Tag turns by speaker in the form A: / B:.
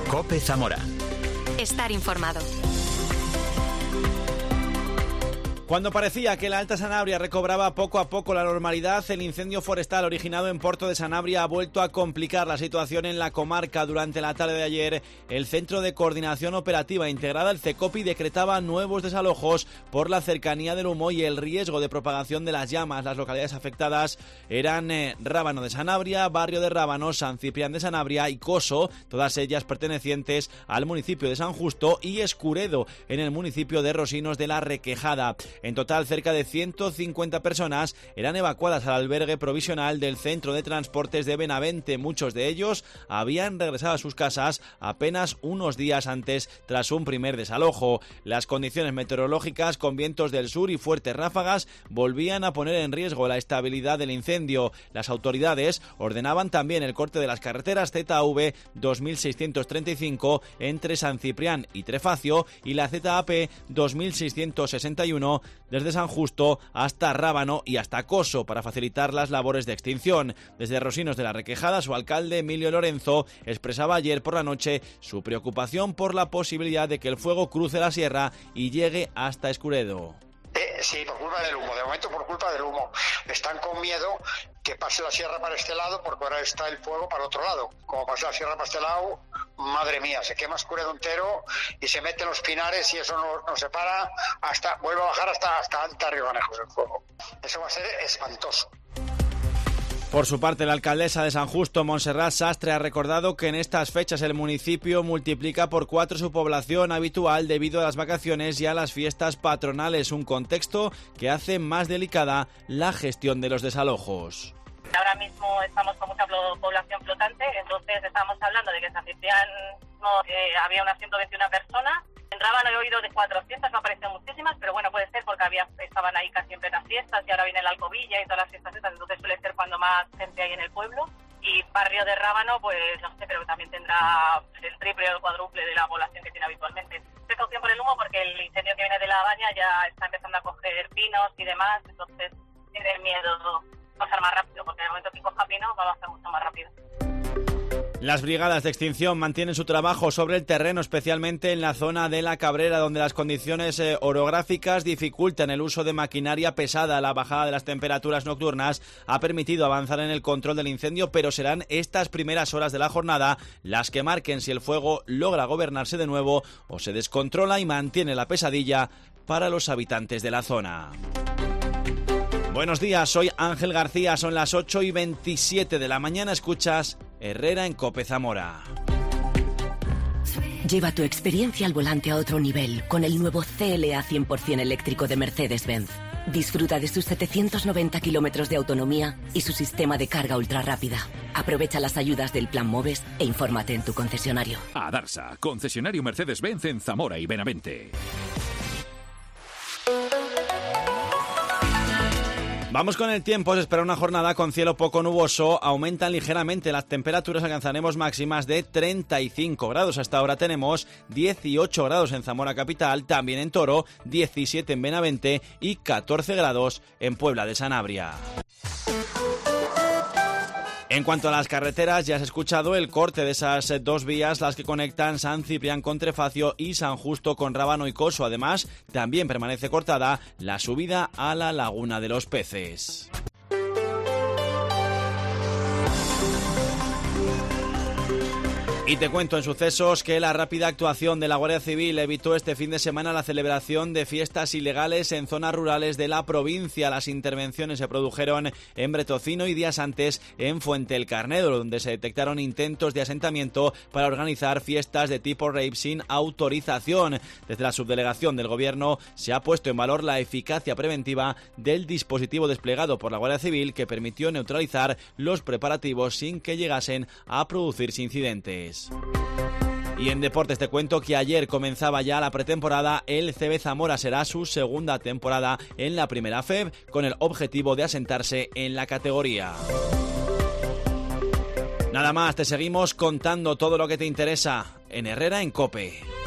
A: COPE Zamora.
B: Estar informado.
C: Cuando parecía que la Alta Sanabria recobraba poco a poco la normalidad, el incendio forestal originado en Porto de Sanabria ha vuelto a complicar la situación en la comarca. Durante la tarde de ayer, el Centro de Coordinación Operativa Integrada, el CECOPI, decretaba nuevos desalojos por la cercanía del humo y el riesgo de propagación de las llamas. Las localidades afectadas eran Rábano de Sanabria, Barrio de Rábano, San Ciprián de Sanabria y Coso, todas ellas pertenecientes al municipio de San Justo, y Escuredo, en el municipio de Rosinos de la Requejada. En total, cerca de 150 personas eran evacuadas al albergue provisional del Centro de Transportes de Benavente. Muchos de ellos habían regresado a sus casas apenas unos días antes, tras un primer desalojo. Las condiciones meteorológicas, con vientos del sur y fuertes ráfagas, volvían a poner en riesgo la estabilidad del incendio. Las autoridades ordenaban también el corte de las carreteras ZAV 2635 entre San Ciprián y Trefacio y la ZAP 2661 desde San Justo hasta Rábano y hasta Coso, para facilitar las labores de extinción. Desde Rosinos de la Requejada, su alcalde Emilio Lorenzo expresaba ayer por la noche su preocupación por la posibilidad de que el fuego cruce la sierra y llegue hasta Escuredo.
D: Sí, por culpa del humo, de momento por culpa del humo. Están con miedo que pase la sierra para este lado, porque ahora está el fuego para otro lado. Como pase la sierra para este lado, madre mía, se quema Escuredo entero y se mete en los pinares y eso no se para, vuelve a bajar hasta Alta Rioganejos el fuego. Eso va a ser espantoso.
C: Por su parte, la alcaldesa de San Justo, Montserrat Sastre, ha recordado que en estas fechas el municipio multiplica por 4 su población habitual debido a las vacaciones y a las fiestas patronales, un contexto que hace más delicada la gestión de los desalojos.
E: Ahora mismo estamos con mucha población flotante, entonces estamos hablando de que en San Ciprián había unas 121 personas. En Rábano he oído de 400, me han parecido muchísimas, pero bueno, puede ser porque estaban ahí casi en plenas fiestas y ahora viene la Alcobilla y todas las fiestas estas, entonces suele ser cuando más gente hay en el pueblo. Y Barrio de Rábano, pues no sé, pero también tendrá el triple o el cuádruple de la población que tiene habitualmente. Precaución por el humo porque el incendio que viene de la Baña ya está empezando a coger pinos y demás, entonces tiene miedo pasar más rápido, porque en el momento que coja pinos va a pasar mucho más rápido.
C: Las brigadas de extinción mantienen su trabajo sobre el terreno, especialmente en la zona de La Cabrera, donde las condiciones orográficas dificultan el uso de maquinaria pesada. La bajada de las temperaturas nocturnas ha permitido avanzar en el control del incendio, pero serán estas primeras horas de la jornada las que marquen si el fuego logra gobernarse de nuevo o se descontrola y mantiene la pesadilla para los habitantes de la zona. Buenos días, soy Ángel García, son las 8:27 de la mañana, escuchas Herrera en COPE Zamora.
F: Lleva tu experiencia al volante a otro nivel con el nuevo CLA 100% eléctrico de Mercedes-Benz. Disfruta de sus 790 kilómetros de autonomía y su sistema de carga ultra rápida. Aprovecha las ayudas del Plan MOVES e infórmate en tu concesionario.
A: Adarsa, concesionario Mercedes-Benz en Zamora y Benavente.
C: Vamos con el tiempo, se espera una jornada con cielo poco nuboso, aumentan ligeramente las temperaturas, alcanzaremos máximas de 35 grados. Hasta ahora tenemos 18 grados en Zamora capital, también en Toro, 17 en Benavente y 14 grados en Puebla de Sanabria. En cuanto a las carreteras, ya has escuchado el corte de esas dos vías, las que conectan San Ciprián con Trefacio y San Justo con Rábano y Coso. Además, también permanece cortada la subida a la Laguna de los Peces. Y te cuento en sucesos que la rápida actuación de la Guardia Civil evitó este fin de semana la celebración de fiestas ilegales en zonas rurales de la provincia. Las intervenciones se produjeron en Bretocino y días antes en Fuente el Carnedo, donde se detectaron intentos de asentamiento para organizar fiestas de tipo rave sin autorización. Desde la subdelegación del Gobierno se ha puesto en valor la eficacia preventiva del dispositivo desplegado por la Guardia Civil, que permitió neutralizar los preparativos sin que llegasen a producirse incidentes. Y en deportes te cuento que ayer comenzaba ya la pretemporada. El CB Zamora será su segunda temporada en la primera FEB, con el objetivo de asentarse en la categoría. Nada más, te seguimos contando todo lo que te interesa en Herrera en COPE.